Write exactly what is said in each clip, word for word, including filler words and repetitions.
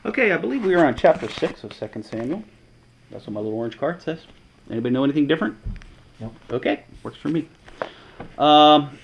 Okay, I believe we are on chapter six of Second Samuel. That's what my little orange card says. Anybody know anything different? No. Okay, works for me. Um,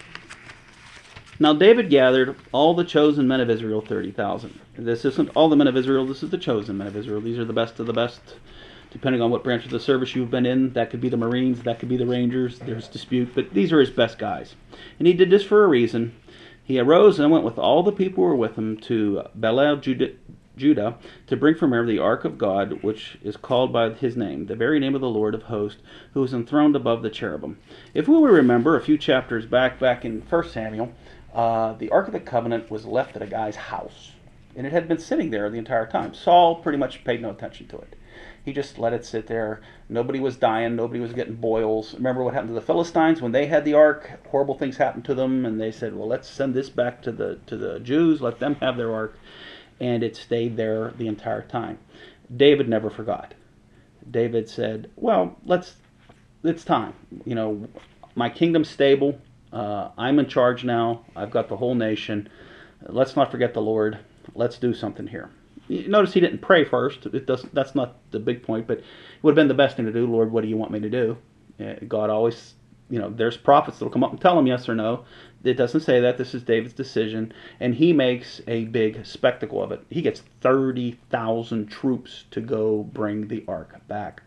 now David gathered all the chosen men of Israel, thirty thousand. This isn't all the men of Israel, this is the chosen men of Israel. These are the best of the best. Depending on what branch of the service you've been in, that could be the Marines, that could be the Rangers, there's dispute, but these are his best guys. And he did this for a reason. He arose and went with all the people who were with him to Bethel, Judah, Judah, to bring from there the ark of God, which is called by his name, the very name of the Lord of hosts, who is enthroned above the cherubim. If we will remember, a few chapters back, back in First Samuel, uh, the Ark of the Covenant was left at a guy's house. And it had been sitting there the entire time. Saul pretty much paid no attention to it. He just let it sit there. Nobody was dying. Nobody was getting boils. Remember what happened to the Philistines when they had the ark? Horrible things happened to them, and they said, well, let's send this back to the to the Jews. Let them have their ark. And it stayed there the entire time. David never forgot. David said, well, let's, it's time. You know, my kingdom's stable. Uh, I'm in charge now. I've got the whole nation. Let's not forget the Lord. Let's do something here. Notice he didn't pray first. It doesn't. That's not the big point, but it would have been the best thing to do. Lord, what do you want me to do? God always, you know, there's prophets that'll come up and tell him yes or no. It doesn't say that. This is David's decision, and he makes a big spectacle of it. He gets thirty thousand troops to go bring the ark back.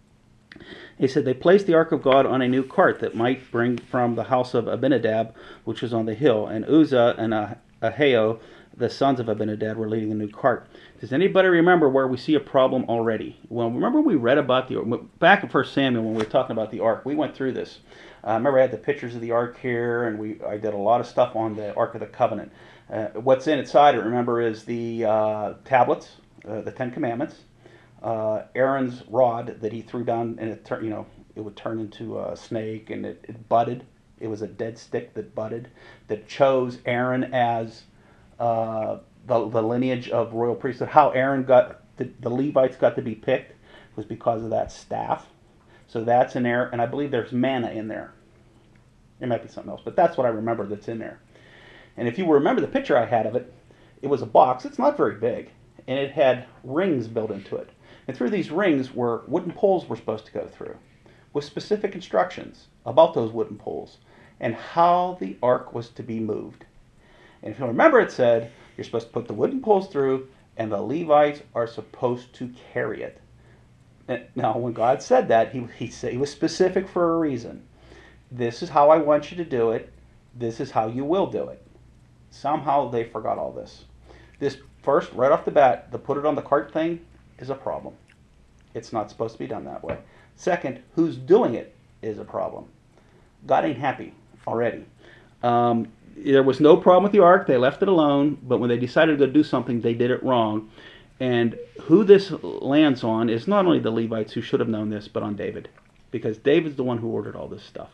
He said they placed the ark of God on a new cart that might bring from the house of Abinadab, which was on the hill, and Uzzah and Ahio, the sons of Abinadab, were leading the new cart. Does anybody remember where we see a problem already? Well, remember we read about the back in First Samuel when we were talking about the ark. We went through this. I uh, remember I had the pictures of the ark here, and we I did a lot of stuff on the Ark of the Covenant. Uh, what's inside it, remember, is the uh, tablets, uh, the Ten Commandments, uh, Aaron's rod that he threw down, and it turned, you know, it would turn into a snake, and it, it budded. It was a dead stick that budded, that chose Aaron as uh, the, the lineage of royal priesthood. How Aaron got, the, the Levites got to be picked was because of that staff. So that's in there, and I believe there's manna in there. It might be something else, but that's what I remember that's in there. And if you remember the picture I had of it, it was a box. It's not very big, and it had rings built into it. And through these rings were wooden poles were supposed to go through, with specific instructions about those wooden poles and how the ark was to be moved. And if you remember, it said you're supposed to put the wooden poles through, and the Levites are supposed to carry it. Now, when God said that, he, he said he was specific for a reason. This is how I want you to do it. This is how you will do it. Somehow they forgot all this. This first, right off the bat, the put it on the cart thing is a problem. It's not supposed to be done that way. Second, who's doing it is a problem. God ain't happy already. Um, there was no problem with the ark. They left it alone. But when they decided to go do something, they did it wrong. And who this lands on is not only the Levites who should have known this, but on David. Because David's the one who ordered all this stuff.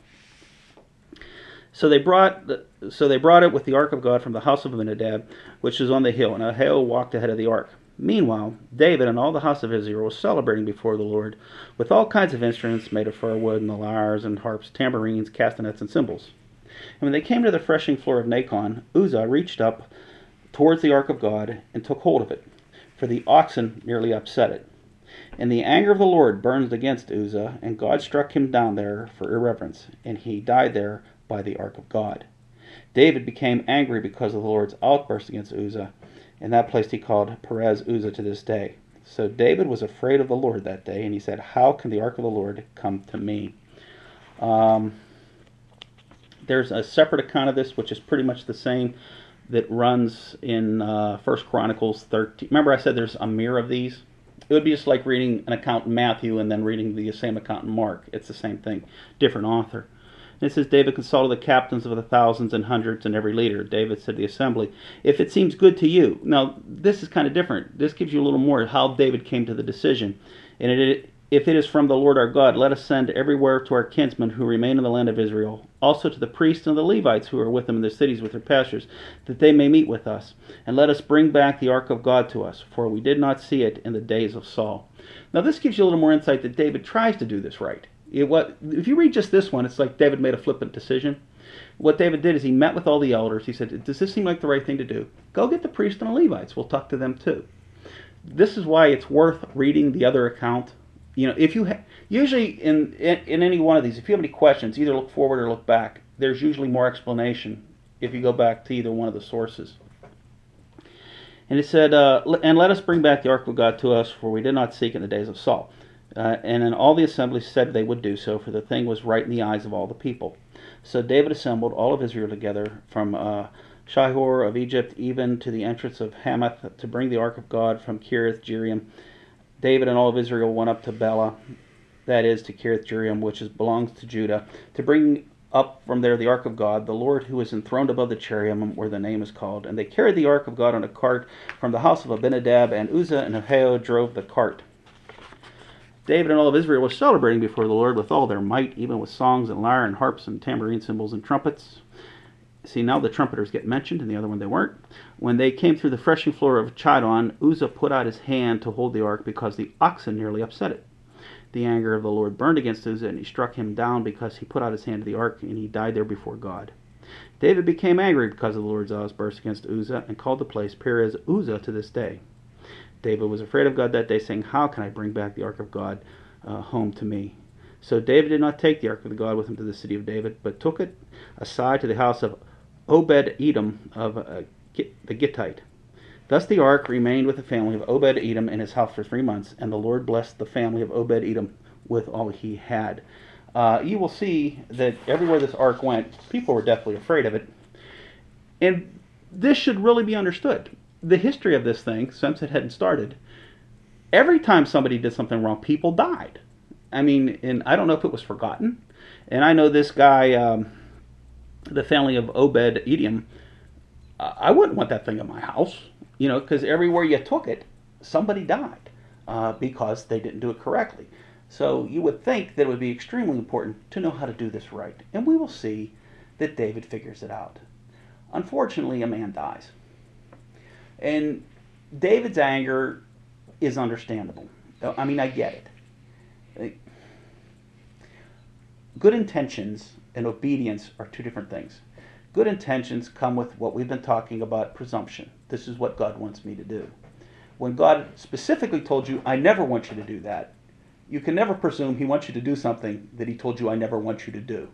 So they brought the, so they brought it with the ark of God from the house of Abinadab, which is on the hill, and Ahio walked ahead of the ark. Meanwhile, David and all the house of Israel were celebrating before the Lord with all kinds of instruments made of fir wood, and the lyres and harps, tambourines, castanets, and cymbals. And when they came to the threshing floor of Nacon, Uzzah reached up towards the ark of God and took hold of it, for the oxen nearly upset it. And the anger of the Lord burned against Uzzah, and God struck him down there for irreverence, and he died there by the ark of God. David became angry because of the Lord's outburst against Uzzah, and that place he called Perez Uzzah to this day. So David was afraid of the Lord that day, and he said, how can the ark of the Lord come to me? Um, there's a separate account of this, which is pretty much the same, that runs in uh, First Chronicles thirteen. Remember I said there's a mirror of these? It would be just like reading an account in Matthew and then reading the same account in Mark. It's the same thing, different author. And it says, David consulted the captains of the thousands and hundreds and every leader. David said to the assembly, if it seems good to you. Now, this is kind of different. This gives you a little more how David came to the decision. And it, if it is from the Lord our God, let us send everywhere to our kinsmen who remain in the land of Israel, also to the priests and the Levites who are with them in the cities with their pastures, that they may meet with us. And let us bring back the ark of God to us, for we did not see it in the days of Saul. Now, this gives you a little more insight that David tries to do this right. It, what, if you read just this one, it's like David made a flippant decision. What David did is he met with all the elders. He said, does this seem like the right thing to do? Go get the priests and the Levites. We'll talk to them too. this is why it's worth reading the other account. You know, if you ha- usually in, in in any one of these, if you have any questions, either look forward or look back. There's usually more explanation if you go back to either one of the sources. And it said, uh, and let us bring back the ark of God to us, for we did not seek in the days of Saul. Uh, and then all the assembly said they would do so, for the thing was right in the eyes of all the people. So David assembled all of Israel together from uh, Shihor of Egypt, even to the entrance of Hamath, to bring the ark of God from Kiriath Jearim. David and all of Israel went up to Bela, that is, to Kiriath Jearim, which is, belongs to Judah, to bring up from there the ark of God, the Lord who is enthroned above the cherubim, where the name is called. And they carried the ark of God on a cart from the house of Abinadab, and Uzzah and Ahio drove the cart. David and all of Israel were celebrating before the Lord with all their might, even with songs and lyre and harps and tambourine cymbals and trumpets. See, now the trumpeters get mentioned, and the other one they weren't. When they came through the threshing floor of Chidon, Uzzah put out his hand to hold the ark because the oxen nearly upset it. The anger of the Lord burned against Uzzah, and he struck him down because he put out his hand to the ark, and he died there before God. David became angry because of the Lord's outburst against Uzzah, and called the place Perez Uzzah to this day. David was afraid of God that day, saying, "How can I bring back the ark of God uh, home to me?" So David did not take the ark of God with him to the city of David, but took it aside to the house of Obed-Edom of uh, the Gittite. Thus the ark remained with the family of Obed-Edom in his house for three months, and the Lord blessed the family of Obed-Edom with all he had. Uh, you will see that everywhere this ark went, people were deathly afraid of it. And this should really be understood. The history of this thing, since it hadn't started, every time somebody did something wrong, people died. I mean, and I don't know if it was forgotten. And I know this guy, um, the family of Obed-Edom, uh, I wouldn't want that thing in my house. You know, because everywhere you took it, somebody died uh, because they didn't do it correctly. So you would think that it would be extremely important to know how to do this right. And we will see that David figures it out. Unfortunately, a man dies. And David's anger is understandable. I mean, I get it. Good intentions and obedience are two different things. Good intentions come with what we've been talking about, presumption. This is what God wants me to do. When God specifically told you, I never want you to do that, you can never presume he wants you to do something that he told you, I never want you to do.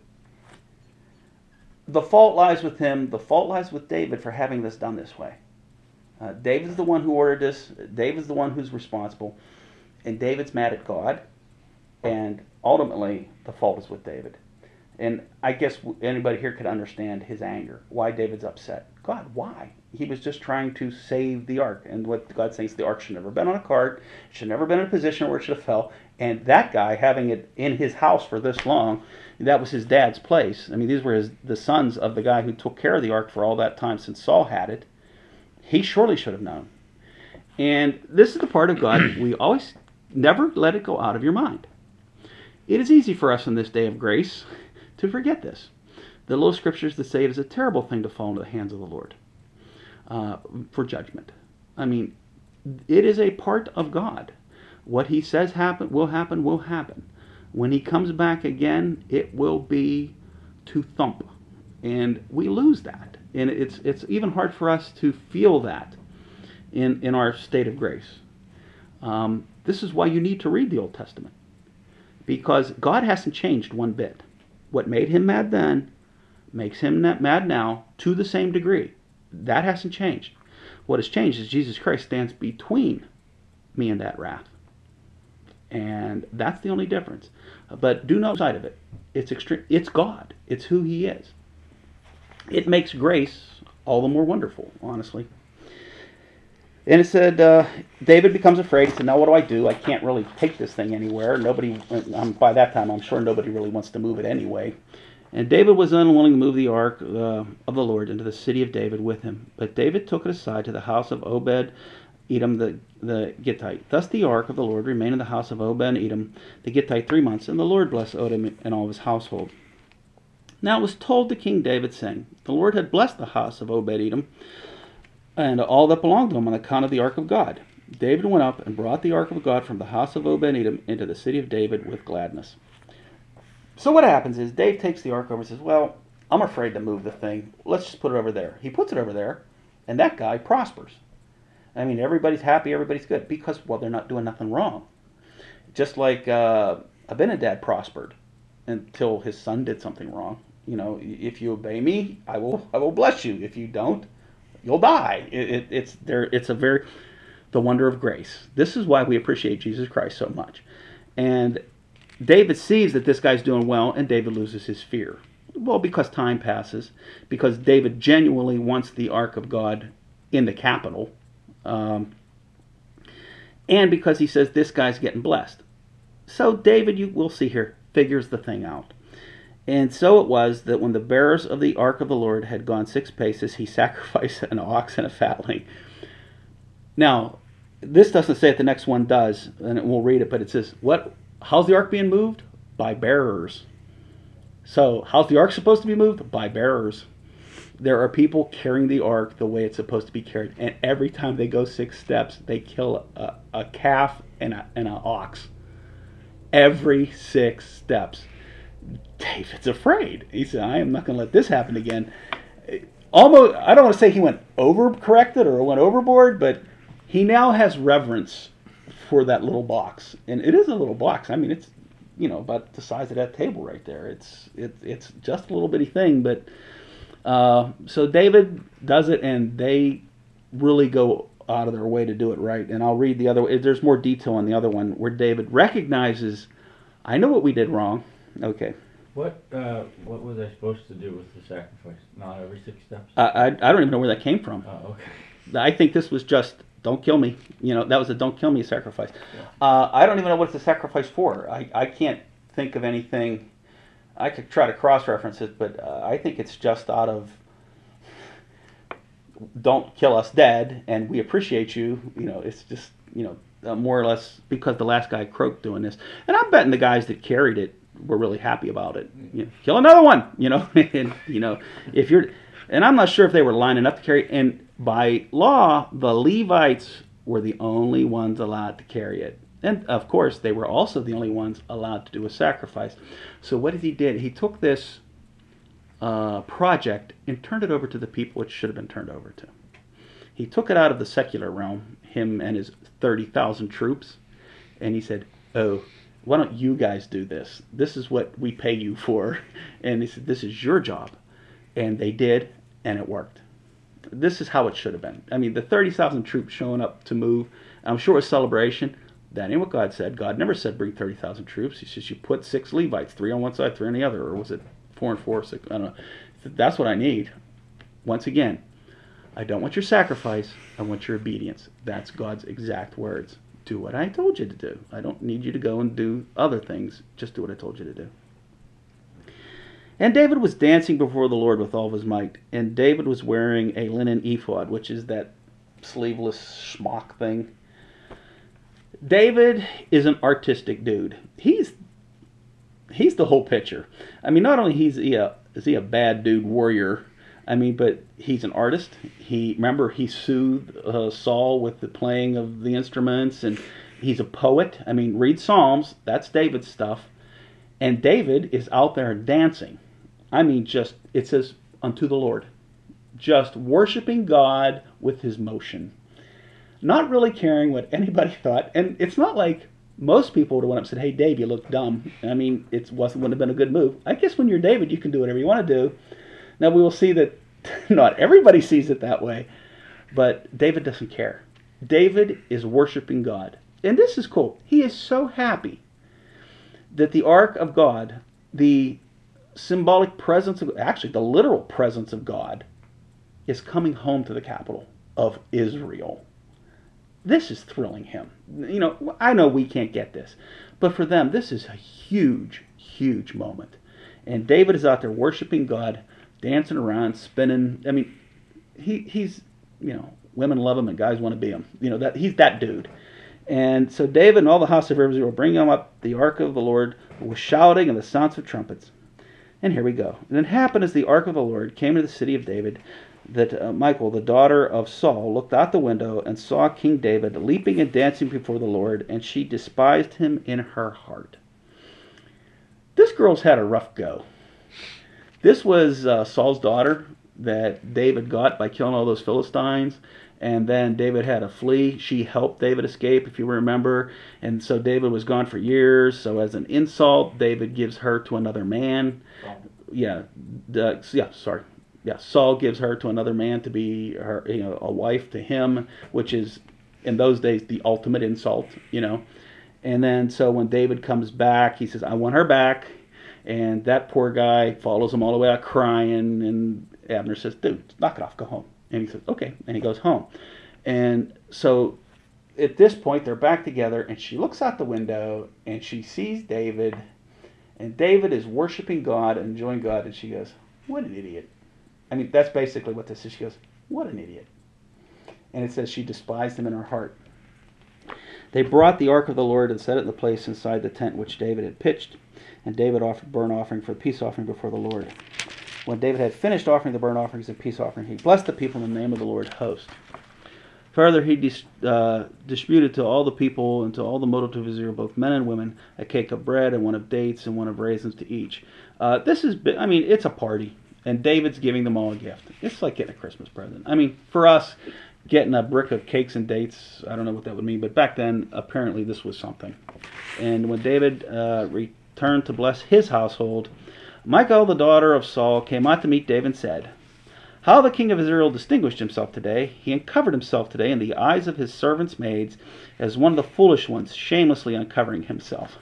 The fault lies with him. The fault lies with David for having this done this way. Uh, David's the one who ordered this. David's the one who's responsible. And David's mad at God. And ultimately, the fault is with David. And I guess anybody here could understand his anger. Why David's upset. God, why? He was just trying to save the ark. And what God says, the ark should never have been on a cart. It should never have been in a position where it should have fell. And that guy, having it in his house for this long, that was his dad's place. I mean, these were his, the sons of the guy who took care of the ark for all that time since Saul had it. He surely should have known. And this is the part of God we always never let it go out of your mind. It is easy for us in this day of grace to forget this. The little scriptures that say it is a terrible thing to fall into the hands of the Lord uh, for judgment. I mean, it is a part of God. What he says happen will happen will happen. When he comes back again, it will be to thump. And we lose that. And it's it's even hard for us to feel that in, in our state of grace. Um, this is why you need to read the Old Testament. Because God hasn't changed one bit. What made him mad then makes him mad now to the same degree. That hasn't changed. What has changed is Jesus Christ stands between me and that wrath. And that's the only difference. But do no side of it. It's extreme. It's God. It's who he is. It makes grace all the more wonderful, honestly. And it said, uh, David becomes afraid. He said, now what do I do? I can't really take this thing anywhere. Nobody, um, by that time, I'm sure nobody really wants to move it anyway. And David was unwilling to move the ark uh, of the Lord into the city of David with him. But David took it aside to the house of Obed-Edom the, the Gittite. Thus the ark of the Lord remained in the house of Obed-Edom the Gittite three months, and the Lord blessed Odom and all of his household. Now it was told to King David, saying, the Lord had blessed the house of Obed-Edom and all that belonged to him on account of the ark of God. David went up and brought the ark of God from the house of Obed-Edom into the city of David with gladness. So what happens is Dave takes the ark over and says, well, I'm afraid to move the thing. Let's just put it over there. He puts it over there, and that guy prospers. I mean, everybody's happy, everybody's good because, well, they're not doing nothing wrong. Just like uh, Abinadab prospered until his son did something wrong. You know, if you obey me, I will I will bless you. If you don't, you'll die. It, it, it's there. It's a very the wonder of grace. This is why we appreciate Jesus Christ so much. And David sees that this guy's doing well, and David loses his fear. Well, because time passes, because David genuinely wants the Ark of God in the capital, um, and because he says this guy's getting blessed. So David, you will see here, figures the thing out. And so it was that when the bearers of the ark of the Lord had gone six paces, he sacrificed an ox and a fatling. Now, this doesn't say it, the next one does, and we'll read it, but it says, "What? How's the ark being moved? By bearers." So, how's the ark supposed to be moved? By bearers. There are people carrying the ark the way it's supposed to be carried, and every time they go six steps, they kill a, a calf and, a, and an ox. Every six steps. David's afraid. He said, I am not going to let this happen again. Almost, I don't want to say he went overcorrected or went overboard, but he now has reverence for that little box. And it is a little box. I mean, it's, you know, about the size of that table right there. It's it, it's just a little bitty thing. But uh, so David does it, and they really go out of their way to do it right. And I'll read the other. There's more detail on the other one where David recognizes, I know what we did wrong. Okay. What uh, what was I supposed to do with the sacrifice? Not every six steps? I, I, I don't even know where that came from. Oh, okay. I think this was just, don't kill me. You know, that was a don't kill me sacrifice. Yeah. Uh, I don't even know what it's a sacrifice for. I, I can't think of anything. I could try to cross-reference it, but uh, I think it's just out of, don't kill us dead, and we appreciate you. You know, it's just, you know, uh, more or less because the last guy croaked doing this. And I'm betting the guys that carried it were really happy about it. You know, kill another one, you know. And, you know, if you're, and I'm not sure if they were lining up to carry it. And by law, the Levites were the only ones allowed to carry it. And, of course, they were also the only ones allowed to do a sacrifice. So what did he did? He took this uh, project and turned it over to the people it should have been turned over to. He took it out of the secular realm, him and his thirty thousand troops, and he said, oh, why don't you guys do this? This is what we pay you for. And he said, this is your job. And they did, and it worked. This is how it should have been. I mean, the thirty thousand troops showing up to move, I'm sure it was celebration. That ain't what God said. God never said bring thirty thousand troops. He says you put six Levites, three on one side, three on the other. Or was it four and four, six? I don't know. That's what I need. Once again, I don't want your sacrifice. I want your obedience. That's God's exact words. Do what I told you to do. I don't need you to go and do other things. Just do what I told you to do. And David was dancing before the Lord with all of his might. And David was wearing a linen ephod, which is that sleeveless smock thing. David is an artistic dude. He's he's the whole picture. I mean, not only he's he a, is he a bad dude warrior, I mean, but he's an artist. He remember he soothed uh, Saul with the playing of the instruments, and he's a poet. I mean, read Psalms. That's David's stuff. And David is out there dancing. I mean, just it says unto the Lord, just worshiping God with his motion. Not really caring what anybody thought. And it's not like most people would have went up and said, hey, Dave, you look dumb. I mean, it wasn't, wouldn't have been a good move. I guess when you're David, you can do whatever you want to do. Now, we will see that not everybody sees it that way. But David doesn't care. David is worshiping God. And this is cool. He is so happy that the ark of God, the symbolic presence of, actually the literal presence of God, is coming home to the capital of Israel. This is thrilling him. You know, I know we can't get this, but for them, this is a huge, huge moment. And David is out there worshiping God, dancing around, spinning. I mean, he he's, you know, women love him and guys want to be him. You know, that he's that dude. And so David and all the house of Israel bring him up the ark of the Lord with shouting and the sounds of trumpets. And here we go. And it happened as the ark of the Lord came to the city of David, that uh, Michal, the daughter of Saul, looked out the window and saw King David leaping and dancing before the Lord, and she despised him in her heart. This girl's had a rough go. This was uh, Saul's daughter that David got by killing all those Philistines, And then David had to flee. She helped David escape, if you remember. And so David was gone for years. So as an insult, David gives her to another man. Yeah, uh, yeah, sorry. Yeah, Saul gives her to another man to be her, you know, a wife to him, which is in those days the ultimate insult, you know. And then so when David comes back, he says, "I want her back." And that poor guy follows him all the way out crying. And Abner says, "Dude, knock it off, go home." And he says, "Okay." And he goes home. And so at this point, they're back together, and she looks out the window, and she sees David, and David is worshiping God and enjoying God, and she goes, "What an idiot." I mean, that's basically what this is. She goes, "What an idiot." And it says she despised him in her heart. They brought the ark of the Lord and set it in the place inside the tent which David had pitched, and David offered burnt offering for the peace offering before the Lord. When David had finished offering the burnt offerings and peace offering, he blessed the people in the name of the Lord host. Further, he dis, uh, distributed to all the people and to all the multitude of Israel, both men and women, a cake of bread and one of dates and one of raisins to each. Uh, this is, I mean, it's a party, and David's giving them all a gift. It's like getting a Christmas present. I mean, for us, getting a brick of cakes and dates, I don't know what that would mean, but back then, apparently this was something. And when David uh, returned to bless his household, Michal, the daughter of Saul, came out to meet David and said, "How the king of Israel distinguished himself today. He uncovered himself today in the eyes of his servants' maids as one of the foolish ones, shamelessly uncovering himself."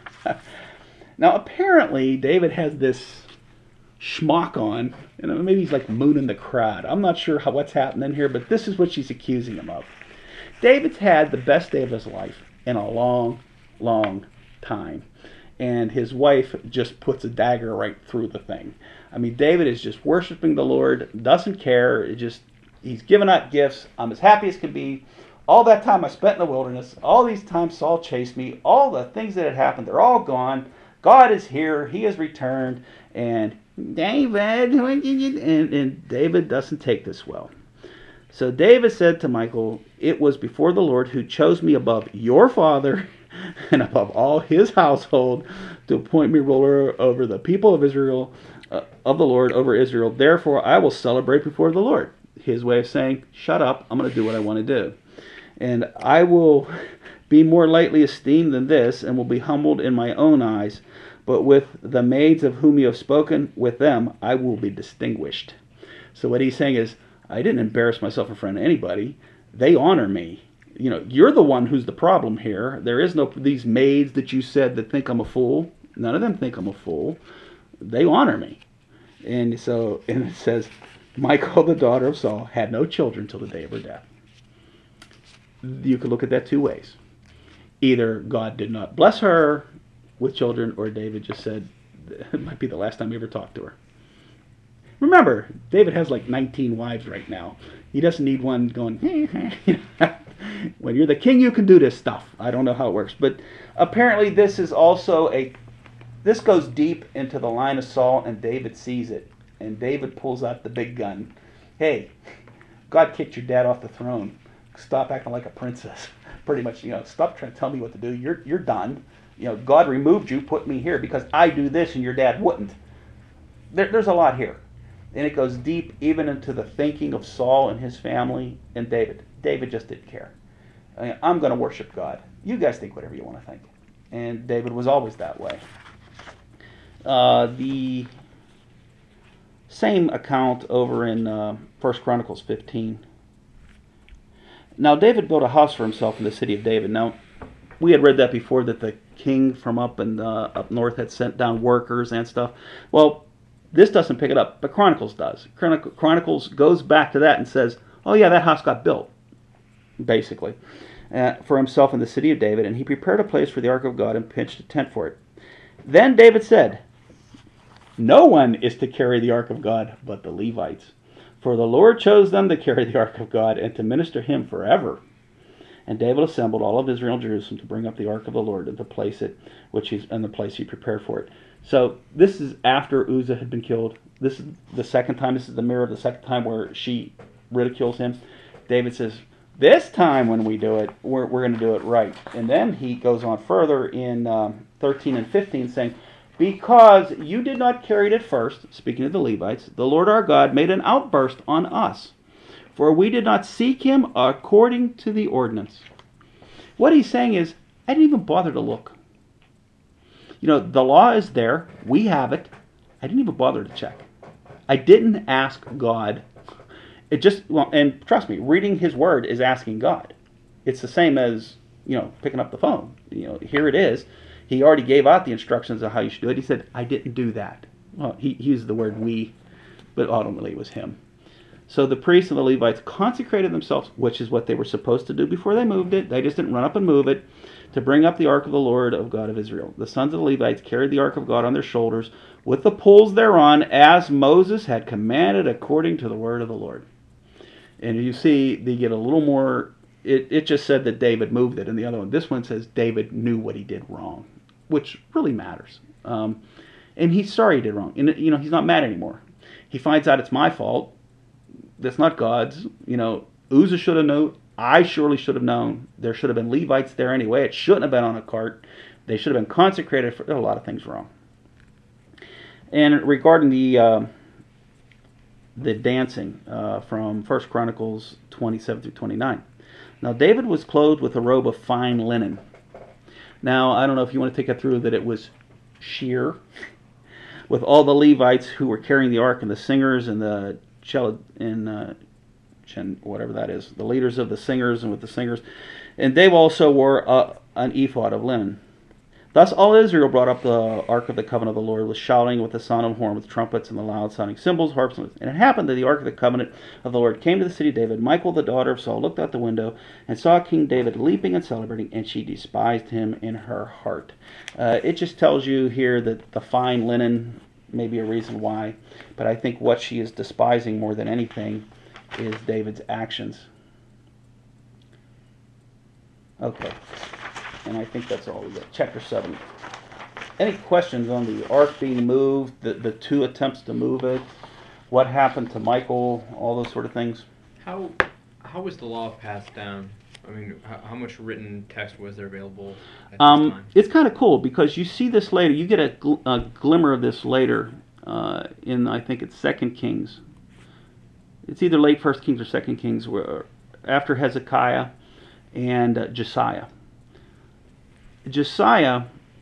Now, apparently, David has this schmuck on, and maybe he's like mooning the crowd. I'm not sure how what's happening here, but this is what she's accusing him of. David's had the best day of his life in a long, long time. And his wife just puts a dagger right through the thing. I mean, David is just worshiping the Lord, doesn't care. It just he's giving out gifts. I'm as happy as can be. All that time I spent in the wilderness, all these times Saul chased me, all the things that had happened, they're all gone. God is here. He has returned. And David, what did you? And, and David doesn't take this well. So David said to Michal, "It was before the Lord who chose me above your father and above all his household to appoint me ruler over the people of Israel, uh, of the Lord over Israel. Therefore I will celebrate before the Lord." His way of saying, shut up, I'm going to do what I want to do. "And I will be more lightly esteemed than this, and will be humbled in my own eyes. But with the maids of whom you have spoken, with them I will be distinguished." So what he's saying is, I didn't embarrass myself in front of anybody. They honor me. You know, you're the one who's the problem here. There is no, these maids that you said that think I'm a fool. None of them think I'm a fool. They honor me. And so, and it says, Michal, the daughter of Saul, had no children till the day of her death. You could look at that two ways. Either God did not bless her with children, or David just said, it might be the last time we ever talked to her. Remember, David has like nineteen wives right now. He doesn't need one going, when you're the king, you can do this stuff. I don't know how it works. But apparently this is also a, this goes deep into the line of Saul, and David sees it. And David pulls out the big gun. Hey, God kicked your dad off the throne. Stop acting like a princess. Pretty much, you know, stop trying to tell me what to do. You're you're done. You know, God removed you, put me here because I do this and your dad wouldn't. There, there's a lot here. And it goes deep even into the thinking of Saul and his family and David. David just didn't care. I mean, I'm going to worship God. You guys think whatever you want to think. And David was always that way. Uh, the same account over in uh, First Chronicles fifteen. Now David built a house for himself in the city of David. Now, we had read that before, that the king from up and uh, up north had sent down workers and stuff. Well, this doesn't pick it up, but Chronicles does. Chronic- Chronicles goes back to that and says, oh yeah, that house got built, basically, uh, for himself in the city of David, and he prepared a place for the ark of God and pitched a tent for it. Then David said, no one is to carry the ark of God but the Levites, for the Lord chose them to carry the ark of God and to minister him forever. And David assembled all of Israel and Jerusalem to bring up the ark of the Lord and to place it, which he's in the place he prepared for it. So this is after Uzzah had been killed. This is the second time. This is the mirror of the second time where she ridicules him. David says, this time when we do it, we're, we're going to do it right. And then he goes on further in um, thirteen and fifteen saying, because you did not carry it at first, speaking of the Levites, the Lord our God made an outburst on us. for we did not seek him according to the ordinance. What he's saying is, I didn't even bother to look. You know, the law is there. We have it. I didn't even bother to check. I didn't ask God. It just, well, and trust me, reading his word is asking God. It's the same as, you know, picking up the phone. You know, here it is. He already gave out the instructions of how you should do it. He said, I didn't do that. Well, he, he used the word we, but ultimately it was him. So the priests and the Levites consecrated themselves, which is what they were supposed to do before they moved it. They just didn't run up and move it, to bring up the ark of the Lord of God of Israel. The sons of the Levites carried the ark of God on their shoulders with the poles thereon, as Moses had commanded according to the word of the Lord. And you see, they get a little more, it, it just said that David moved it, and the other one, this one says David knew what he did wrong, which really matters. Um, and he's sorry he did wrong. And, you know, he's not mad anymore. He finds out it's my fault. That's not God's. You know, Uzzah should have known. I surely should have known. There should have been Levites there anyway. It shouldn't have been on a cart. They should have been consecrated. For, there are a lot of things wrong. And regarding the uh, the dancing uh, from First Chronicles twenty-seven through twenty-nine. Now David was clothed with a robe of fine linen. Now I don't know if you want to take it through that it was sheer, with all the Levites who were carrying the ark and the singers and the cello and uh, whatever that is, the leaders of the singers and with the singers, and they also wore uh, an ephod of linen. Thus all Israel brought up the ark of the covenant of the Lord with shouting, with the sound of horn, with trumpets and the loud sounding cymbals, harps. And it happened that the ark of the covenant of the Lord came to the city of David. Michal, the daughter of Saul, looked out the window and saw King David leaping and celebrating, and she despised him in her heart. Uh, it just tells you here that the fine linen may be a reason why, but I think what she is despising more than anything is David's actions. Okay, and I think that's all we got. Chapter seven. Any questions on the ark being moved, the, the two attempts to move it, what happened to Michal, all those sort of things? How how was the law passed down? I mean, how, how much written text was there available at Um, this time? it's kind of cool because you see this later. You get a, gl- a glimmer of this later uh, in, I think it's Second Kings. It's either late First Kings or Second Kings, where after Hezekiah and uh, Josiah. Josiah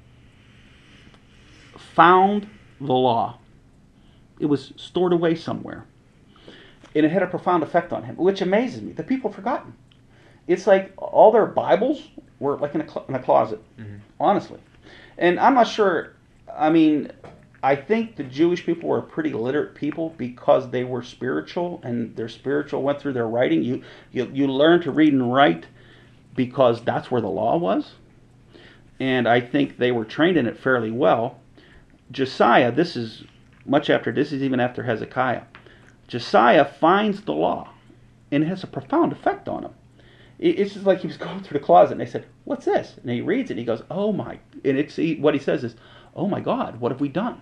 found the law. It was stored away somewhere, and it had a profound effect on him, which amazes me. The people have forgotten. It's like all their Bibles were like in a, cl- in a closet, mm-hmm. honestly. And I'm not sure, I mean, I think the Jewish people were pretty literate people because they were spiritual, and their spiritual went through their writing. You, you, you learn to read and write because that's where the law was. And I think they were trained in it fairly well. Josiah, this is much after, this is even after Hezekiah. Josiah finds the law, and it has a profound effect on him. It's just like he was going through the closet, and they said, "What's this?" And he reads it, and he goes, "Oh my!" And it's he, what he says is, "Oh my God, what have we done?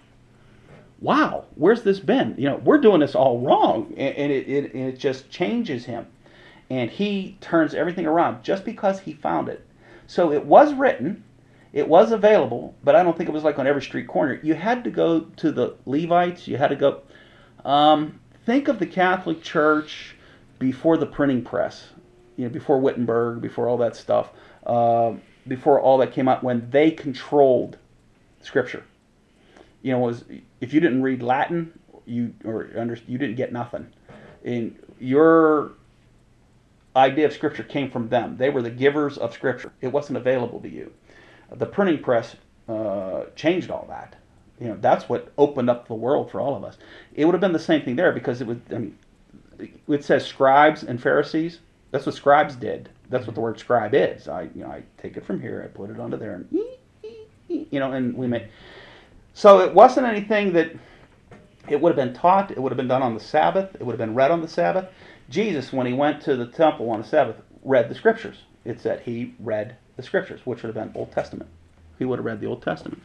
Wow, where's this been? You know, we're doing this all wrong." And, and it, it it just changes him, and he turns everything around just because he found it. So it was written, it was available, but I don't think it was like on every street corner. You had to go to the Levites. You had to go. Um, think of the Catholic Church before the printing press. You know, before Wittenberg, before all that stuff, uh, before all that came out, when they controlled Scripture. You know, was if you didn't read Latin, you or under, you didn't get nothing. And your idea of Scripture came from them. They were the givers of Scripture. It wasn't available to you. The printing press uh, changed all that. You know, that's what opened up the world for all of us. It would have been the same thing there because it was. I mean, it says scribes and Pharisees. That's what scribes did. That's what the word scribe is. I, you know, I take it from here, I put it onto there, and you know, and we make. So it wasn't anything that it would have been taught. It would have been done on the Sabbath. It would have been read on the Sabbath. Jesus, when he went to the temple on the Sabbath, read the Scriptures. It said he read the Scriptures, which would have been Old Testament. He would have read the Old Testament.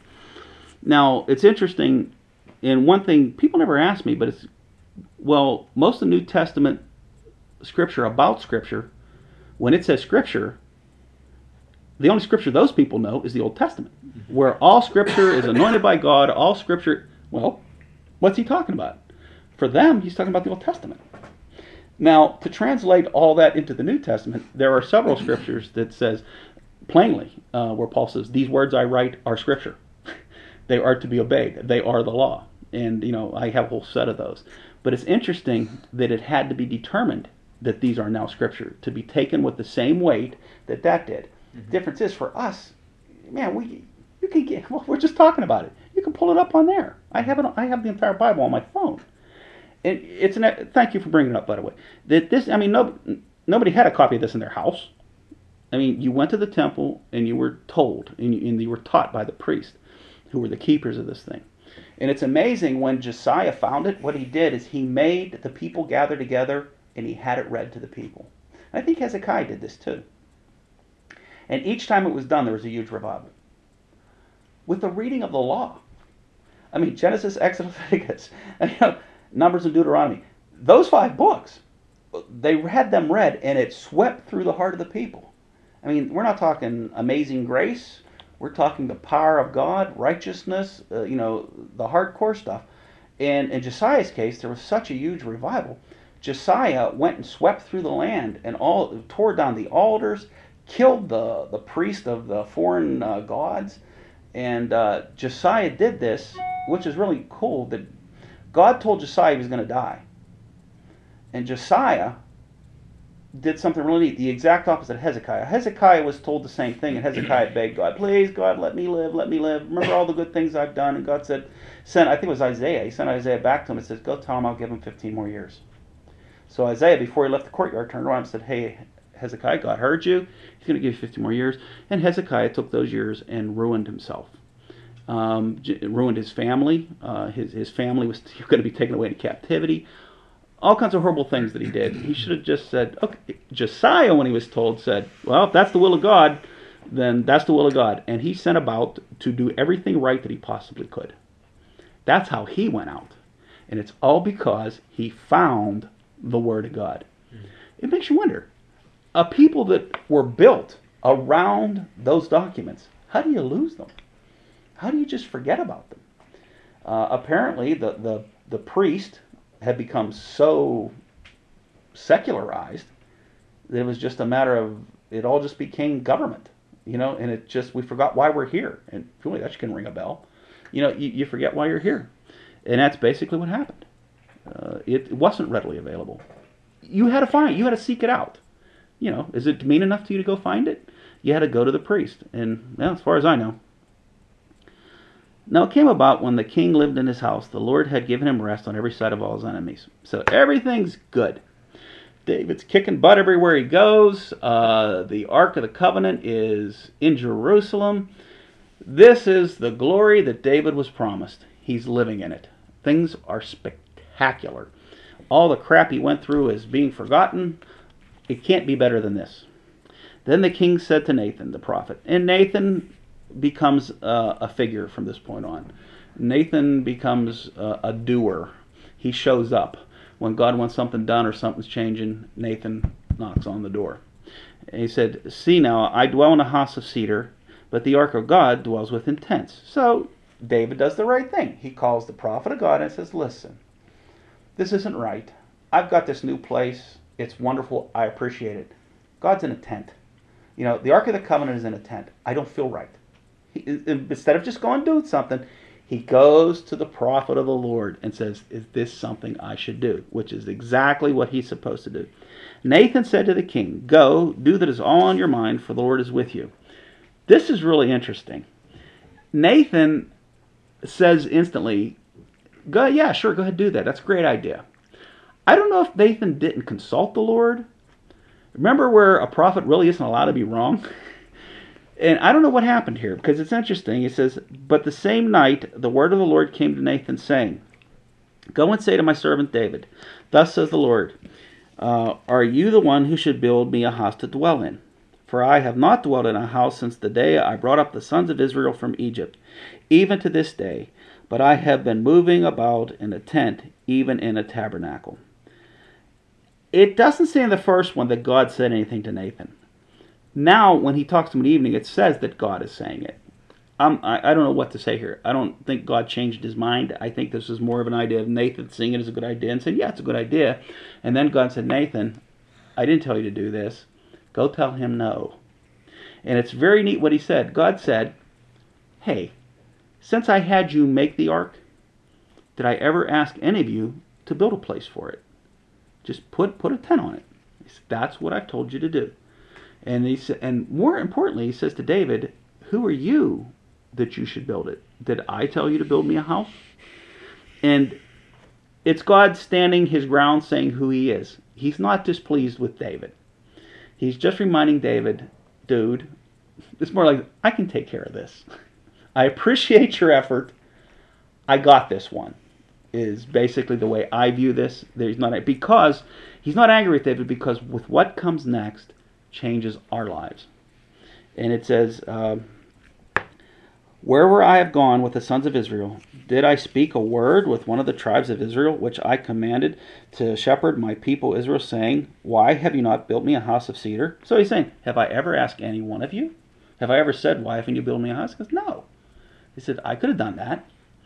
Now it's interesting, and one thing people never ask me, but it's well, most of the New Testament Scripture about Scripture, when it says Scripture, the only Scripture those people know is the Old Testament, where all Scripture is anointed by God, all Scripture, well, what's he talking about? For them, he's talking about the Old Testament. Now, to translate all that into the New Testament, there are several scriptures that says plainly, uh, where Paul says, "These words I write are scripture. They are to be obeyed. They are the law." And, you know, I have a whole set of those. But it's interesting that it had to be determined that these are now scripture, to be taken with the same weight that that did. Mm-hmm. Difference is, for us, man, we you can get, well, we're just talking about it. You can pull it up on there. I have it, I have the entire Bible on my phone. And it's an, thank you for bringing it up, by the way. That this, I mean, no, nobody had a copy of this in their house. I mean, you went to the temple and you were told, and you, and you were taught by the priest, who were the keepers of this thing. And it's amazing, when Josiah found it, what he did is he made the people gather together and he had it read to the people. And I think Hezekiah did this too. And each time it was done, there was a huge revival. With the reading of the law. I mean, Genesis, Exodus, Leviticus, you know, Numbers and Deuteronomy. Those five books, they had them read and it swept through the heart of the people. I mean, we're not talking amazing grace. We're talking the power of God, righteousness, uh, you know, the hardcore stuff. And in Josiah's case, there was such a huge revival. Josiah went and swept through the land and all tore down the altars, killed the, the priest of the foreign uh, gods. And uh, Josiah did this, which is really cool, that God told Josiah he was going to die. And Josiah did something really neat, the exact opposite of Hezekiah. Hezekiah was told the same thing, and Hezekiah begged God, "Please, God, let me live, let me live. Remember all the good things I've done." And God said, sent, I think it was Isaiah, he sent Isaiah back to him and says, "Go tell him I'll give him fifteen more years." So Isaiah, before he left the courtyard, turned around and said, "Hey, Hezekiah, God heard you. He's going to give you fifteen more years." And Hezekiah took those years and ruined himself. Um, ruined his family. Uh, his, his family was going to be taken away into captivity. All kinds of horrible things that he did. He should have just said, okay. Josiah, when he was told, said, "Well, if that's the will of God, then that's the will of God." And he set about to do everything right that he possibly could. That's how he went out. And it's all because he found the Word of God. Mm-hmm. It makes you wonder, a people that were built around those documents, how do you lose them? How do you just forget about them? Uh, apparently, the, the, the priest had become so secularized that it was just a matter of, it all just became government, you know, and it just, we forgot why we're here. And really, that can ring a bell. You know, you, you forget why you're here. And that's basically what happened. Uh, it, it wasn't readily available. You had to find it. You had to seek it out. You know, is it mean enough to you to go find it? You had to go to the priest. And, well, as far as I know. Now it came about, when the king lived in his house, the Lord had given him rest on every side of all his enemies. So everything's good. David's kicking butt everywhere he goes. Uh, the Ark of the Covenant is in Jerusalem. This is the glory that David was promised. He's living in it. Things are spectacular. All the crap he went through is being forgotten. It can't be better than this. Then the king said to Nathan, the prophet, and Nathan becomes uh, a figure from this point on. Nathan becomes uh, a doer. He shows up. When God wants something done or something's changing, Nathan knocks on the door. And he said, "See now, I dwell in a house of cedar, but the ark of God dwells within tents." So David does the right thing. He calls the prophet of God and says, "Listen, this isn't right. I've got this new place. It's wonderful. I appreciate it. God's in a tent. You know, the Ark of the Covenant is in a tent. I don't feel right." He, instead of just going and doing something, he goes to the prophet of the Lord and says, "Is this something I should do?" Which is exactly what he's supposed to do. Nathan said to the king, "Go, do that is all on your mind, for the Lord is with you." This is really interesting. Nathan says instantly, "Go, yeah, sure, go ahead, do that. That's a great idea." I don't know if Nathan didn't consult the Lord. Remember where a prophet really isn't allowed to be wrong? And I don't know what happened here, because it's interesting. It says, "But the same night the word of the Lord came to Nathan, saying, Go and say to my servant David, Thus says the Lord, uh, Are you the one who should build me a house to dwell in? For I have not dwelt in a house since the day I brought up the sons of Israel from Egypt, even to this day. But I have been moving about in a tent, even in a tabernacle." It doesn't say in the first one that God said anything to Nathan. Now, when he talks to him in the evening, it says that God is saying it. I'm, I, I don't know what to say here. I don't think God changed his mind. I think this is more of an idea of Nathan seeing it as a good idea and saying, yeah, it's a good idea. And then God said, Nathan, I didn't tell you to do this. Go tell him no. And it's very neat what he said. God said, hey, since I had you make the ark, did I ever ask any of you to build a place for it? Just put put a tent on it. He said, that's what I've told you to do. And he said, and more importantly, he says to David, who are you that you should build it? Did I tell you to build me a house? And it's God standing his ground saying who he is. He's not displeased with David. He's just reminding David, dude, it's more like, I can take care of this. I appreciate your effort. I got this one, is basically the way I view this. There's not because he's not angry with David, because with what comes next changes our lives. And it says, uh, wherever I have gone with the sons of Israel, did I speak a word with one of the tribes of Israel, which I commanded to shepherd my people Israel, saying, why have you not built me a house of cedar? So he's saying, have I ever asked any one of you? Have I ever said, why haven't you built me a house? He goes, no. He said, I could have done that.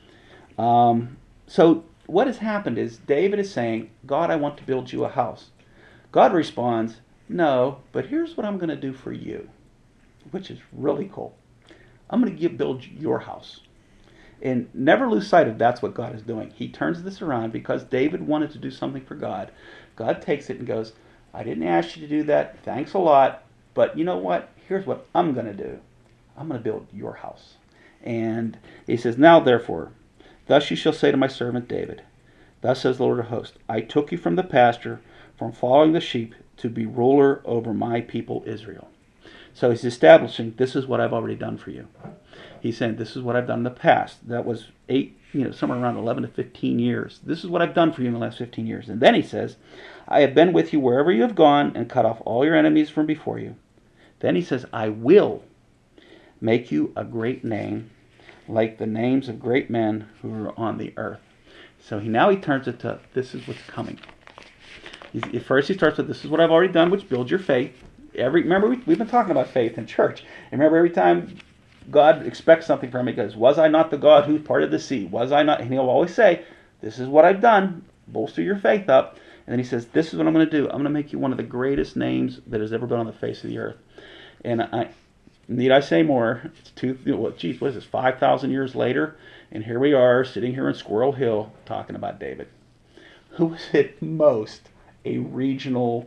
Um, so what has happened is David is saying, God, I want to build you a house. God responds, no, but here's what I'm going to do for you, which is really cool. I'm going to give, build your house. And never lose sight of that's what God is doing. He turns this around because David wanted to do something for God. God takes it and goes, I didn't ask you to do that. Thanks a lot. But you know what? Here's what I'm going to do. I'm going to build your house. And he says, now therefore, thus you shall say to my servant David, thus says the Lord of hosts, I took you from the pasture, from following the sheep, to be ruler over my people Israel. So he's establishing, this is what I've already done for you. He's saying, this is what I've done in the past. That was eight, you know, somewhere around eleven to fifteen years. This is what I've done for you in the last fifteen years. And then he says, I have been with you wherever you have gone and cut off all your enemies from before you. Then he says, I will make you a great name, like the names of great men who are on the earth. So he now he turns it to, this is what's coming. He's, at first he starts with, this is what I've already done, which builds your faith. Every Remember, we, we've been talking about faith in church. And remember, every time God expects something from me, he goes, was I not the God who parted the sea? Was I not? And he'll always say, this is what I've done. Bolster your faith up. And then he says, this is what I'm going to do. I'm going to make you one of the greatest names that has ever been on the face of the earth. And I need I say more? It's two, well, geez, what is this, five thousand years later? And here we are, sitting here in Squirrel Hill, talking about David, who was at most a regional,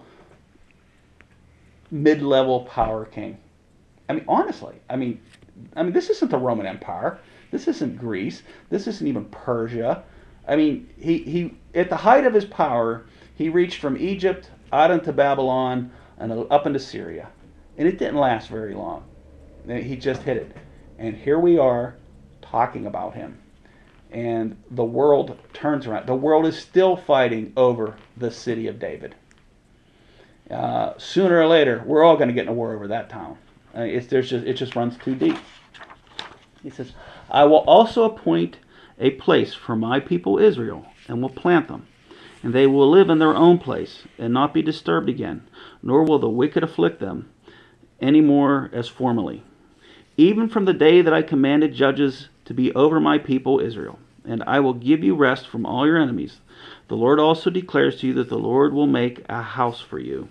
mid-level power king. I mean, honestly, I mean, I mean, this isn't the Roman Empire. This isn't Greece. This isn't even Persia. I mean, he, he at the height of his power, he reached from Egypt out into Babylon and up into Syria. And it didn't last very long. He just hit it. And here we are talking about him. And the world turns around. The world is still fighting over the city of David. Uh, sooner or later, we're all going to get in a war over that town. Uh, it's, there's just, it just runs too deep. He says, I will also appoint a place for my people Israel, and will plant them. And they will live in their own place, and not be disturbed again, nor will the wicked afflict them any more as formerly. Even from the day that I commanded judges to be over my people Israel, and I will give you rest from all your enemies. The Lord also declares to you that the Lord will make a house for you.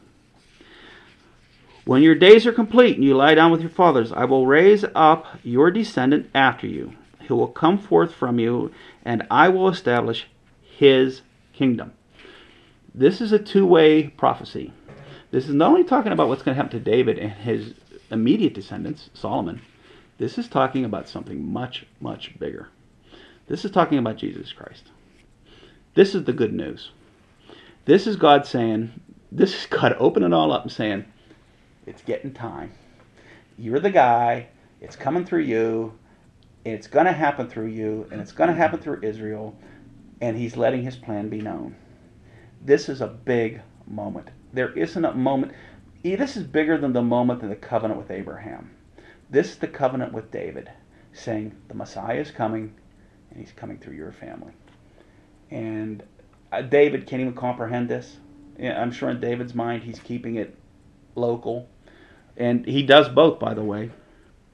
When your days are complete and you lie down with your fathers, I will raise up your descendant after you, who will come forth from you, and I will establish his kingdom. This is a two-way prophecy. This is not only talking about what's going to happen to David and his immediate descendants, Solomon. This is talking about something much, much bigger. This is talking about Jesus Christ. This is the good news. This is God saying, this is God opening it all up and saying, it's getting time. You're the guy. It's coming through you. And it's going to happen through you. And it's going to happen through Israel. And he's letting his plan be known. This is a big moment. There isn't a moment. This is bigger than the moment in the covenant with Abraham. This is the covenant with David, saying the Messiah is coming, and he's coming through your family. And uh, David can't even comprehend this. Yeah, I'm sure in David's mind he's keeping it local. And he does both, by the way.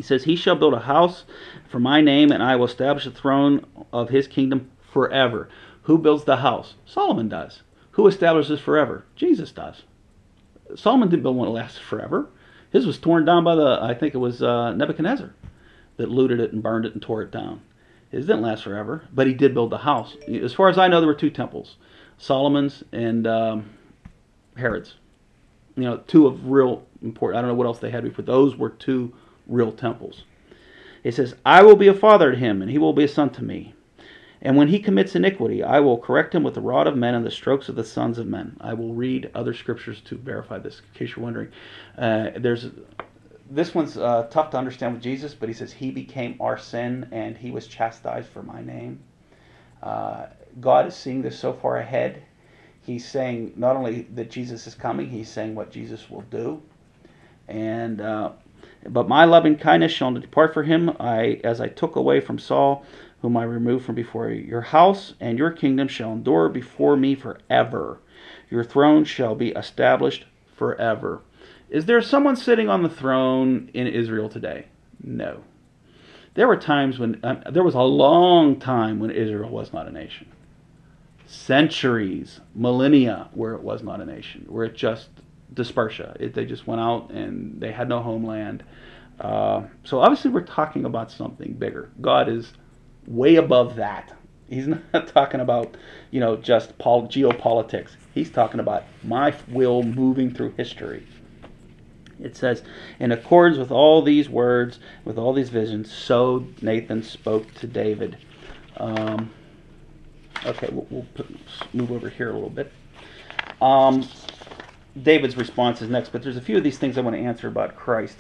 He says, he shall build a house for my name, and I will establish the throne of his kingdom forever. Who builds the house? Solomon does. Who establishes forever? Jesus does. Solomon didn't build one that lasted forever. His was torn down by the, I think it was uh, Nebuchadnezzar that looted it and burned it and tore it down. His didn't last forever, but he did build the house. As far as I know, there were two temples, Solomon's and um, Herod's. You know, two of real important. I don't know what else they had before. Those were two real temples. It says, I will be a father to him, and he will be a son to me. And when he commits iniquity, I will correct him with the rod of men and the strokes of the sons of men. I will read other scriptures to verify this, in case you're wondering. Uh, there's this one's uh, tough to understand with Jesus, but he says he became our sin and he was chastised for my name. Uh, God is seeing this so far ahead. He's saying not only that Jesus is coming, he's saying what Jesus will do. And uh, but my loving kindness shall not depart from him, I as I took away from Saul, whom I removed from before you. Your house and your kingdom shall endure before me forever. Your throne shall be established forever. Is there someone sitting on the throne in Israel today? No. There were times when, um, there was a long time when Israel was not a nation. Centuries, millennia, where it was not a nation, where it just dispersia. It, they just went out and they had no homeland. Uh, so obviously we're talking about something bigger. God is way above that. He's not talking about, you know, just pol- geopolitics. He's talking about my will moving through history. It says, in accordance with all these words, with all these visions, so Nathan spoke to David. Um, okay, we'll, we'll put, move over here a little bit. Um, David's response is next, but there's a few of these things I want to answer about Christ.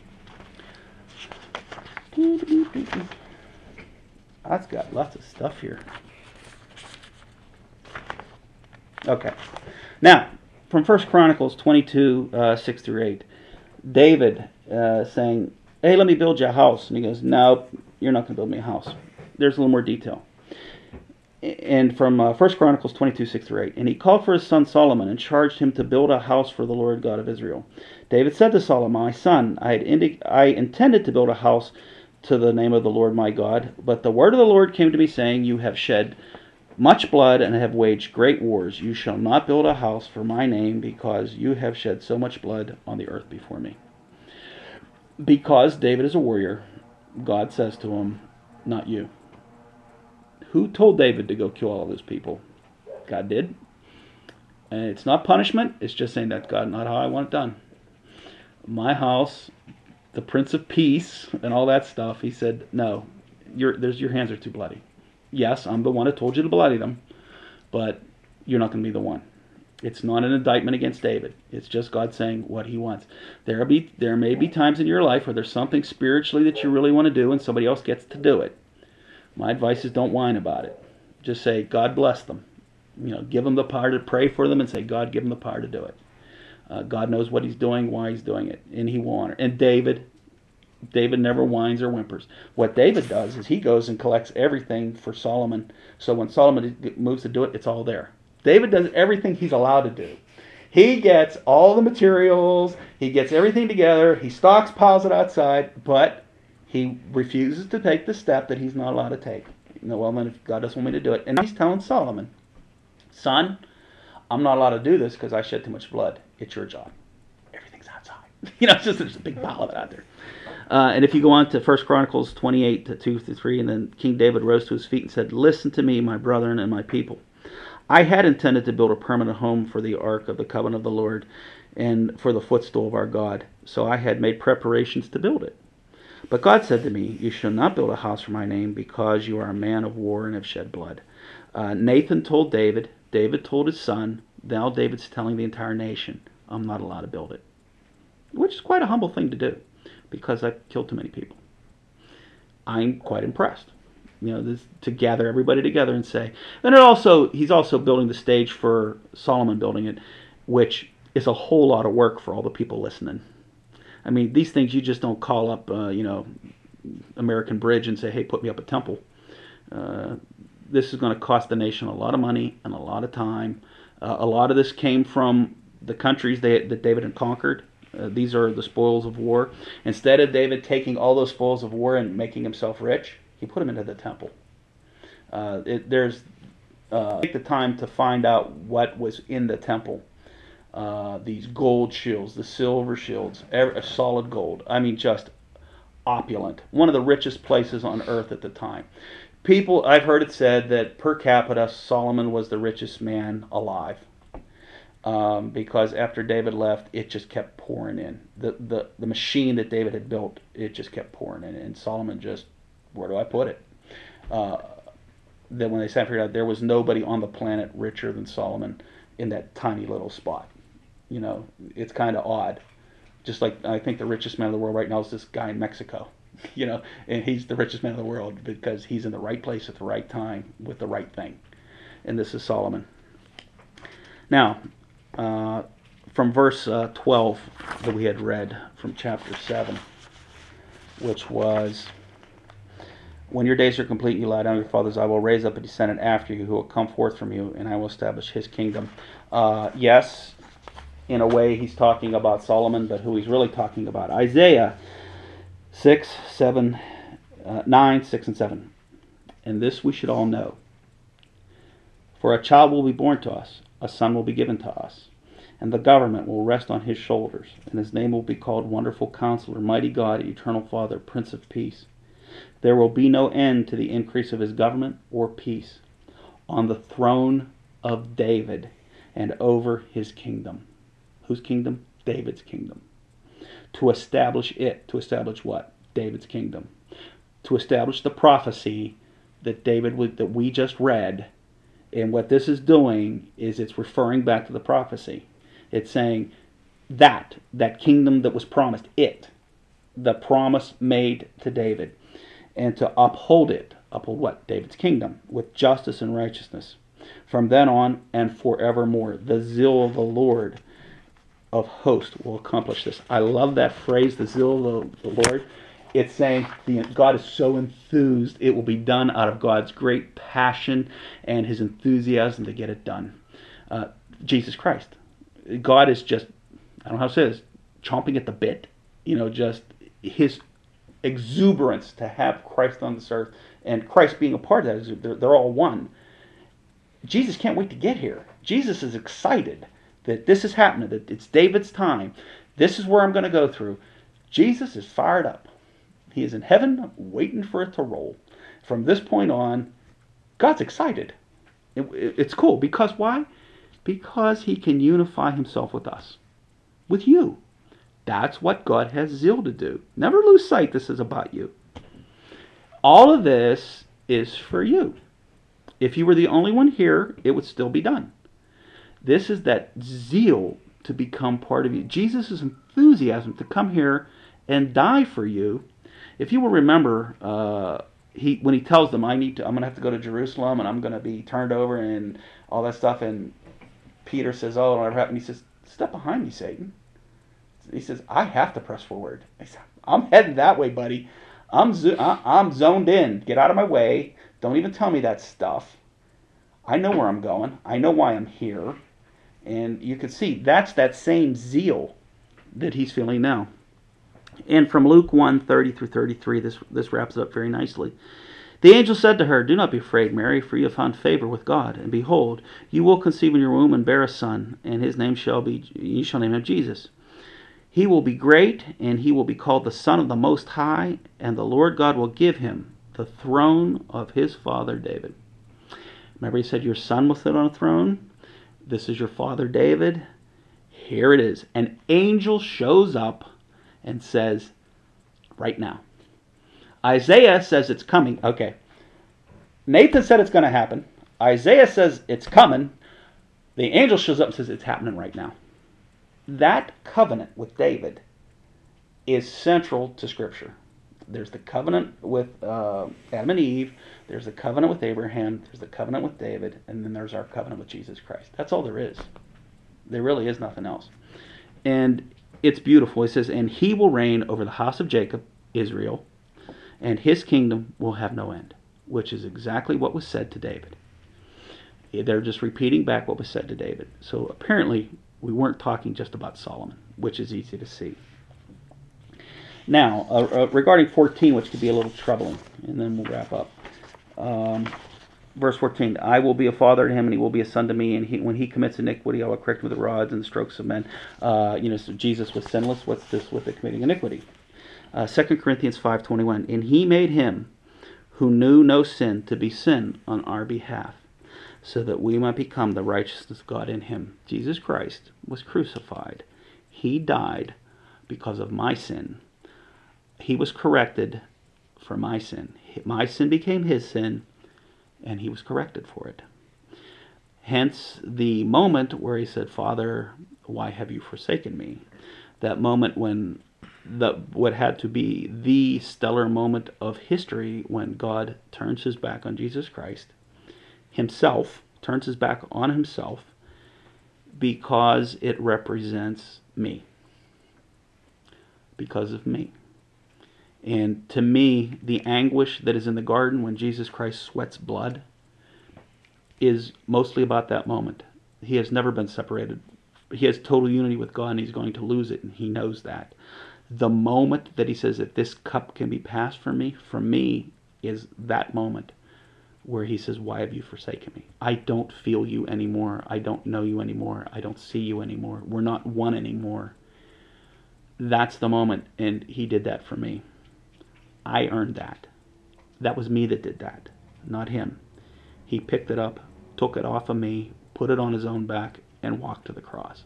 That's got lots of stuff here. Okay. Now, from First Chronicles twenty-two, uh, six through eight, David uh, saying, hey, let me build you a house. And he goes, no, you're not going to build me a house. There's a little more detail. And from uh, First Chronicles twenty-two, six through eight, and he called for his son Solomon and charged him to build a house for the Lord God of Israel. David said to Solomon, my son, I, had indi- I intended to build a house to the name of the Lord my God, but the word of the Lord came to me, saying, you have shed much blood and have waged great wars. You shall not build a house for my name, because you have shed so much blood on the earth before me. Because David is a warrior, God says to him, not you. Who told David to go kill all of his people? God did. And it's not punishment, it's just saying that God, not how I want it done. My house, the Prince of Peace, and all that stuff, he said, no, your, there's, your hands are too bloody. Yes, I'm the one that told you to bloody them, but you're not going to be the one. It's not an indictment against David. It's just God saying what he wants. There be there may be times in your life where there's something spiritually that you really want to do and somebody else gets to do it. My advice is don't whine about it. Just say, God bless them. You know, give them the power to pray for them and say, God, give them the power to do it. Uh, God knows what he's doing, why he's doing it, and he will honor. And David, David never whines or whimpers. What David does is he goes and collects everything for Solomon. So when Solomon moves to do it, it's all there. David does everything he's allowed to do. He gets all the materials. He gets everything together. He stockpiles it outside, but he refuses to take the step that he's not allowed to take. You know, well, then if God doesn't want me to do it. And he's telling Solomon, son, I'm not allowed to do this because I shed too much blood. It's your job. Everything's outside. You know, it's just there's a big pile of it out there. Uh, and if you go on to First Chronicles twenty-eight, to two through three, and then King David rose to his feet and said, listen to me, my brethren and my people. I had intended to build a permanent home for the ark of the covenant of the Lord and for the footstool of our God. So I had made preparations to build it. But God said to me, you shall not build a house for my name, because you are a man of war and have shed blood. Uh, Nathan told David, David told his son, now David's telling the entire nation, I'm not allowed to build it. Which is quite a humble thing to do, because I've killed too many people. I'm quite impressed. You know, this, to gather everybody together and say, and it also, he's also building the stage for Solomon building it, which is a whole lot of work for all the people listening. I mean, these things you just don't call up, uh, you know, American Bridge and say, hey, put me up a temple. Uh, this is going to cost the nation a lot of money and a lot of time. Uh, a lot of this came from the countries they, that David had conquered. Uh, these are the spoils of war. Instead of David taking all those spoils of war and making himself rich, he put them into the temple. Uh, it, there's uh, take the time to find out what was in the temple. Uh, these gold shields, the silver shields, every, solid gold. I mean, just opulent. One of the richest places on earth at the time. People, I've heard it said that per capita, Solomon was the richest man alive. Um, because after David left, it just kept pouring in. The, the the machine that David had built, it just kept pouring in. And Solomon just, where do I put it? Uh, then when they sat figured out there was nobody on the planet richer than Solomon in that tiny little spot. You know, it's kind of odd. Just like I think the richest man in the world right now is this guy in Mexico. You know, and he's the richest man in the world because he's in the right place at the right time with the right thing. And this is Solomon. Now, uh, from verse uh, twelve that we had read from chapter seven, which was, when your days are complete and you lie down with your fathers, I will raise up a descendant after you who will come forth from you, and I will establish his kingdom. Uh, yes, in a way he's talking about Solomon, but who he's really talking about, Isaiah six, seven, uh, nine, six, and seven. And this we should all know. For a child will be born to us, a son will be given to us, and the government will rest on his shoulders, and his name will be called Wonderful Counselor, Mighty God, Eternal Father, Prince of Peace. There will be no end to the increase of his government or peace on the throne of David and over his kingdom. Whose kingdom? David's kingdom. To establish it. To establish what? David's kingdom. To establish the prophecy that David that we just read. And what this is doing is it's referring back to the prophecy. It's saying that, that kingdom that was promised, it, the promise made to David, and to uphold it, uphold what? David's kingdom, with justice and righteousness. From then on and forevermore, the zeal of the Lord of hosts will accomplish this. I love that phrase, the zeal of the Lord. It's saying the, God is so enthused, it will be done out of God's great passion and his enthusiasm to get it done. Uh, Jesus Christ. God is just, I don't know how to say this, chomping at the bit. You know, just his exuberance to have Christ on this earth, and Christ being a part of that, they're, they're all one. Jesus can't wait to get here. Jesus is excited that this is happening, that it's David's time. This is where I'm going to go through. Jesus is fired up. He is in heaven waiting for it to roll. From this point on, God's excited. It, it, it's cool. Because why? Because he can unify himself with us. With you. That's what God has zeal to do. Never lose sight this is about you. All of this is for you. If you were the only one here, it would still be done. This is that zeal to become part of you. Jesus' enthusiasm to come here and die for you. If you will remember, uh, he when he tells them, "I need to, I'm going to have to go to Jerusalem, and I'm going to be turned over, and all that stuff," and Peter says, "Oh, it'll never happen." He says, "Step behind me, Satan." He says, "I have to press forward." He says, "I'm heading that way, buddy. I'm zo- I'm zoned in. Get out of my way. Don't even tell me that stuff. I know where I'm going. I know why I'm here." And you can see that's that same zeal that he's feeling now. And from Luke one, thirty through thirty-three, this, this wraps it up very nicely. The angel said to her, "Do not be afraid, Mary, for you have found favor with God. And behold, you will conceive in your womb and bear a son, and his name shall be, you shall name him Jesus. He will be great, and he will be called the Son of the Most High, and the Lord God will give him the throne of his father David." Remember he said your son will sit on a throne? This is your father David. Here it is. An angel shows up and says, right now. Isaiah says it's coming. Okay. Nathan said it's going to happen. Isaiah says it's coming. The angel shows up and says it's happening right now. That covenant with David is central to Scripture. There's the covenant with uh, Adam and Eve. There's the covenant with Abraham. There's the covenant with David. And then there's our covenant with Jesus Christ. That's all there is. There really is nothing else. And it's beautiful. It says, "And he will reign over the house of Jacob, Israel, and his kingdom will have no end," which is exactly what was said to David. They're just repeating back what was said to David. So apparently we weren't talking just about Solomon. which is easy to see. Now, uh, uh, regarding fourteen, which could be a little troubling, and then we'll wrap up. Um, verse fourteen, I will be a father to him, and he will be a son to me, and he, when he commits iniquity, I will correct him with the rods and the strokes of men. Uh, you know, so Jesus was sinless. What's this with the committing iniquity? Uh, Second Corinthians five twenty-one, and he made him who knew no sin to be sin on our behalf, so that we might become the righteousness of God in him. Jesus Christ was crucified. He died because of my sin. He was corrected for my sin. My sin became his sin, and he was corrected for it. Hence the moment where he said, Father, why have you forsaken me? That moment when the what had to be the stellar moment of history, when God turns his back on Jesus Christ, himself, turns his back on himself, because it represents me. Because of me. And to me, the anguish that is in the garden when Jesus Christ sweats blood is mostly about that moment. He has never been separated. He has total unity with God, and he's going to lose it, and he knows that. The moment that he says that this cup can be passed from me, for me, is that moment where he says, why have you forsaken me? I don't feel you anymore. I don't know you anymore. I don't see you anymore. We're not one anymore. That's the moment, and he did that for me. I earned that. That was me that did that, not him. He picked it up, took it off of me, put it on his own back, and walked to the cross.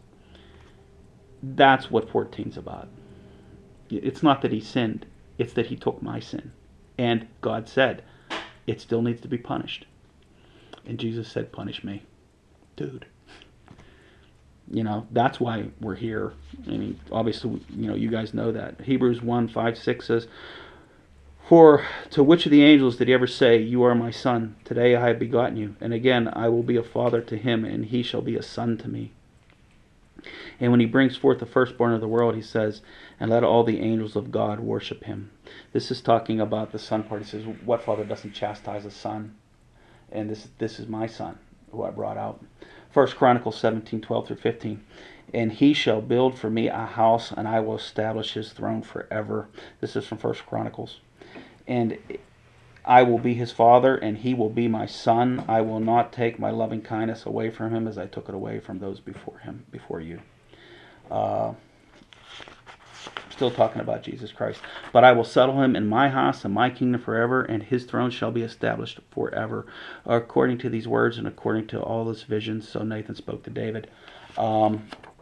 That's what fourteen's about. It's not that he sinned, it's that he took my sin. And God said, it still needs to be punished. And Jesus said, punish me. Dude. You know, that's why we're here. I mean, obviously, you know, you guys know that. Hebrews one, five, six says, for to which of the angels did he ever say, you are my son, today I have begotten you, and again I will be a father to him, and he shall be a son to me. And when he brings forth the firstborn of the world, he says, and let all the angels of God worship him. This is talking about the son part. He says, what father doesn't chastise a son? And this this is my son, who I brought out. First Chronicles seventeen, twelve through fifteen. And he shall build for me a house, and I will establish his throne forever. This is from First Chronicles. And I will be his father, and he will be my son. I will not take my loving kindness away from him, as I took it away from those before him, before you. Uh, still talking about Jesus Christ. But I will settle him in my house and my kingdom forever, and his throne shall be established forever. According to these words and according to all this vision, so Nathan spoke to David. Um,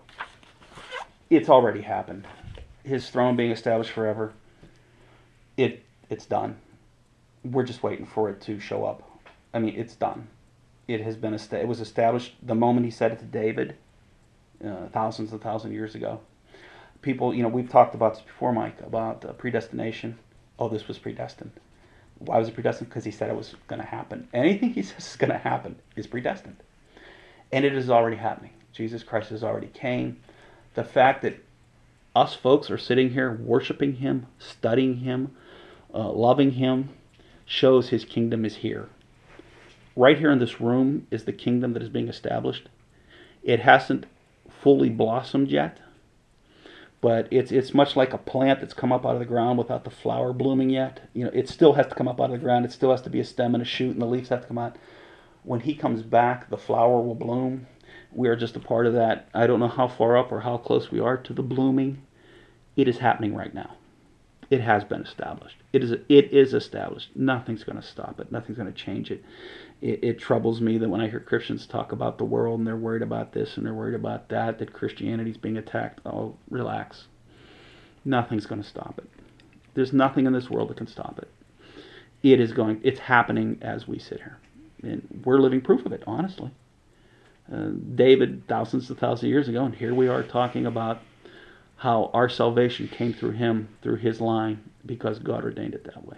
it's already happened. His throne being established forever. It it's done. We're just waiting for it to show up. I mean, it's done. It has been est- it was established the moment he said it to David, uh, thousands and thousands of years ago. People, you know, we've talked about this before, Mike, about uh, predestination. Oh, this was predestined. Why was it predestined? Because he said it was going to happen. Anything he says is going to happen is predestined. And it is already happening. Jesus Christ has already came. The fact that us folks are sitting here worshiping him, studying him, uh, loving him, shows his kingdom is here. Right here in this room is the kingdom that is being established. It hasn't fully blossomed yet, but it's it's much like a plant that's come up out of the ground without the flower blooming yet. You know, it still has to come up out of the ground. It still has to be a stem and a shoot, and the leaves have to come out. When he comes back, the flower will bloom. We are just a part of that. I don't know how far up or how close we are to the blooming. It is happening right now. It has been established. It is it is established. Nothing's going to stop it. Nothing's going to change it. it. It troubles me that when I hear Christians talk about the world and they're worried about this and they're worried about that, that Christianity's being attacked. Oh, relax. Nothing's going to stop it. There's nothing in this world that can stop it. It is going. It's happening as we sit here, and we're living proof of it. Honestly, uh, David, thousands of thousands of years ago, and here we are talking about how our salvation came through him, through his line, because God ordained it that way.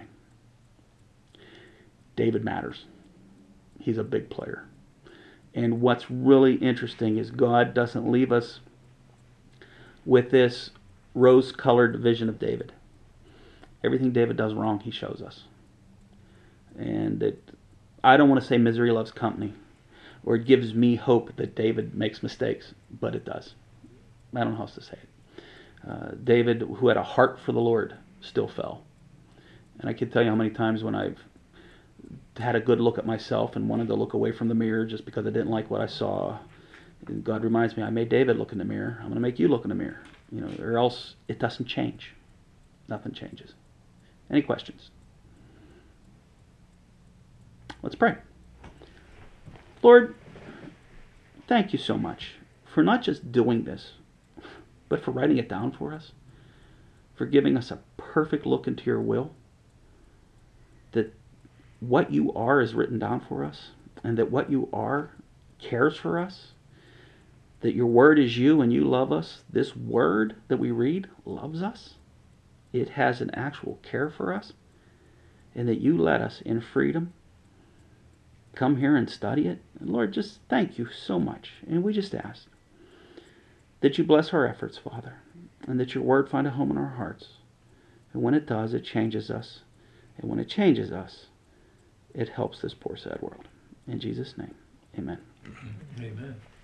David matters. He's a big player. And what's really interesting is God doesn't leave us with this rose-colored vision of David. Everything David does wrong, he shows us. And it, I don't want to say misery loves company, or it gives me hope that David makes mistakes, but it does. I don't know how else to say it. Uh, David, who had a heart for the Lord, still fell. And I can tell you how many times when I've had a good look at myself and wanted to look away from the mirror just because I didn't like what I saw. And God reminds me, I made David look in the mirror. I'm going to make you look in the mirror. You know, or else it doesn't change. Nothing changes. Any questions? Let's pray. Lord, thank you so much for not just doing this, but for writing it down for us, for giving us a perfect look into your will, that what you are is written down for us, and that what you are cares for us, that your word is you and you love us. This word that we read loves us. It has an actual care for us, and that you let us in freedom come here and study it. And Lord, just thank you so much. And we just ask that you bless our efforts, Father, and that your word find a home in our hearts. And when it does, it changes us. And when it changes us, it helps this poor, sad world. In Jesus' name, amen. Amen.